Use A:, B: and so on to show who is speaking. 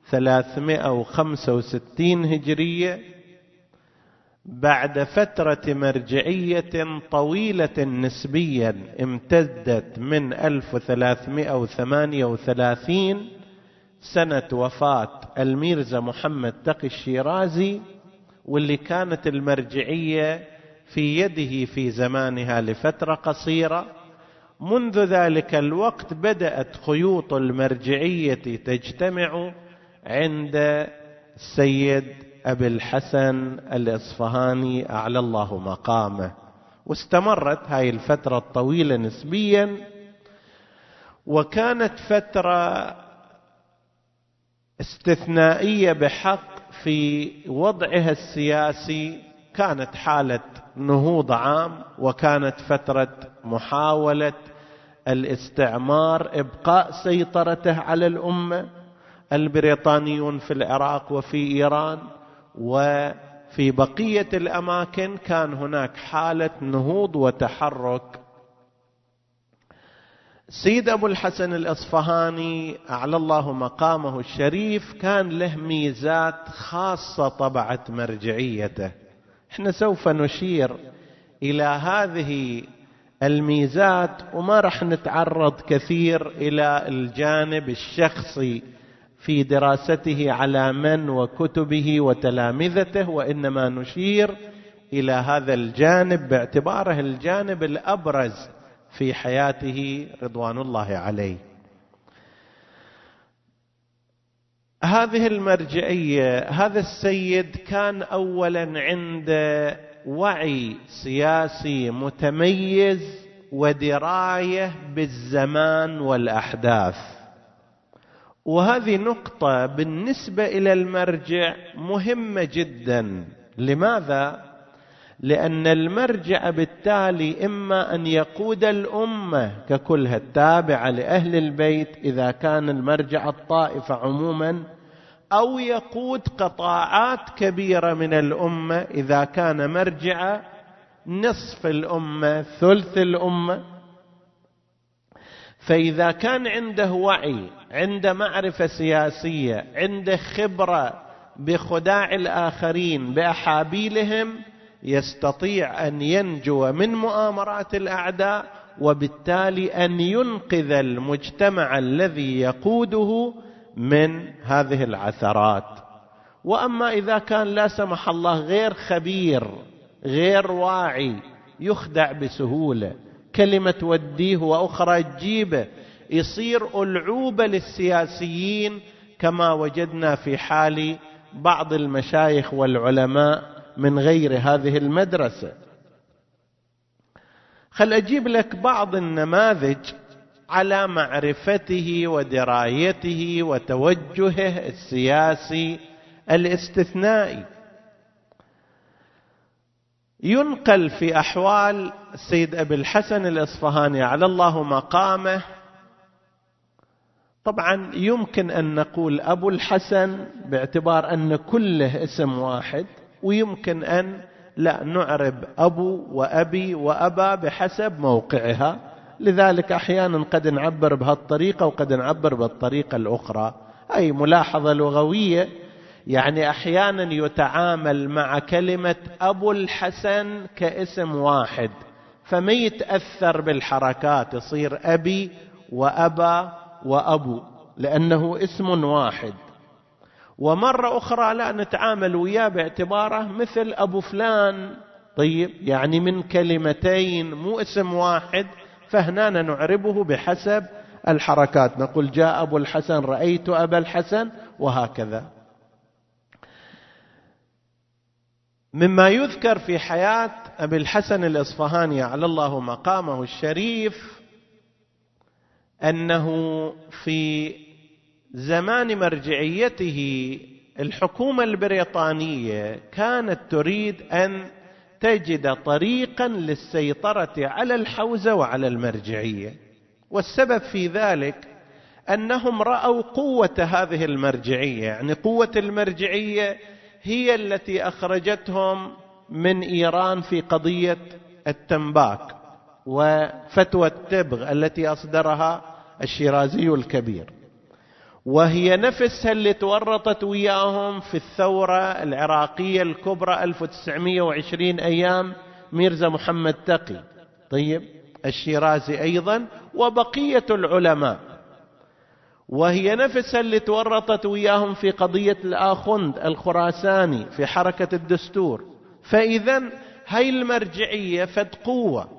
A: 1365 هجرية، بعد فترة مرجعية طويلة نسبيا امتدت من 1338 سنة وفاة الميرزا محمد تقي الشيرازي، واللي كانت المرجعية في يده في زمانها لفترة قصيرة. منذ ذلك الوقت بدأت خيوط المرجعية تجتمع عند السيد أبي الحسن الإصفهاني أعلى الله مقامه، واستمرت هاي الفترة الطويلة نسبيا، وكانت فترة استثنائية بحق في وضعها السياسي. كانت حالة نهوض عام، وكانت فترة محاولة الاستعمار إبقاء سيطرته على الأمة، البريطانيون في العراق وفي إيران وفي بقية الأماكن كان هناك حالة نهوض وتحرك. سيد أبو الحسن الإصفهاني أعلى الله مقامه الشريف كان له ميزات خاصة طبعت مرجعيته. احنا سوف نشير إلى هذه الميزات، وما رح نتعرض كثير إلى الجانب الشخصي في دراسته على من وكتبه وتلامذته، وإنما نشير إلى هذا الجانب باعتباره الجانب الأبرز في حياته رضوان الله عليه. هذه المرجعية، هذا السيد كان أولا عند وعي سياسي متميز ودراية بالزمان والأحداث، وهذه نقطة بالنسبة إلى المرجع مهمة جدا. لماذا؟ لأن المرجع بالتالي إما أن يقود الأمة ككلها التابعة لأهل البيت إذا كان المرجع الطائفة عموما، أو يقود قطاعات كبيرة من الأمة إذا كان مرجع نصف الأمة ثلث الأمة. فإذا كان عنده وعي، عنده معرفة سياسية، عنده خبرة بخداع الآخرين بأحابيلهم، يستطيع أن ينجو من مؤامرات الأعداء، وبالتالي أن ينقذ المجتمع الذي يقوده من هذه العثرات. وأما إذا كان لا سمح الله غير خبير غير واعي، يخدع بسهولة، كلمة توديه وأخرى تجيبه، يصير ألعوبة للسياسيين، كما وجدنا في حال بعض المشايخ والعلماء من غير هذه المدرسة. خل أجيب لك بعض النماذج على معرفته ودرايته وتوجهه السياسي الاستثنائي. ينقل في أحوال السيد أبي الحسن الإصفهاني على الله مقامه، طبعا يمكن أن نقول أبو الحسن باعتبار أن كله اسم واحد، ويمكن أن لا نعرب أبو وأبي وأبا بحسب موقعها، لذلك أحيانا قد نعبر بهالطريقة وقد نعبر بالطريقة الأخرى. أي ملاحظة لغوية، يعني أحيانا يتعامل مع كلمة أبو الحسن كاسم واحد، فما يتأثر بالحركات، يصير أبي وأبا وأبو لأنه اسم واحد. ومرة أخرى لا نتعامل وياه باعتباره مثل أبو فلان، طيب يعني من كلمتين مو اسم واحد، فهنا نعربه بحسب الحركات، نقول جاء أبو الحسن، رأيت أبا الحسن، وهكذا. مما يذكر في حياة أبي الحسن الإصفهاني على الله مقامه الشريف أنه في زمان مرجعيته الحكومة البريطانية كانت تريد أن تجد طريقا للسيطرة على الحوزة وعلى المرجعية، والسبب في ذلك أنهم رأوا قوة هذه المرجعية، يعني قوة المرجعية هي التي أخرجتهم من إيران في قضية التنباك وفتوى التبغ التي أصدرها الشيرازي الكبير. وهي نفسها اللي تورطت وياهم في الثورة العراقية الكبرى 1920 أيام ميرزا محمد تقي، طيب الشيرازي أيضا وبقية العلماء. وهي نفسها اللي تورطت وياهم في قضية الآخوند الخراساني في حركة الدستور. فإذا هاي المرجعية فد قوة،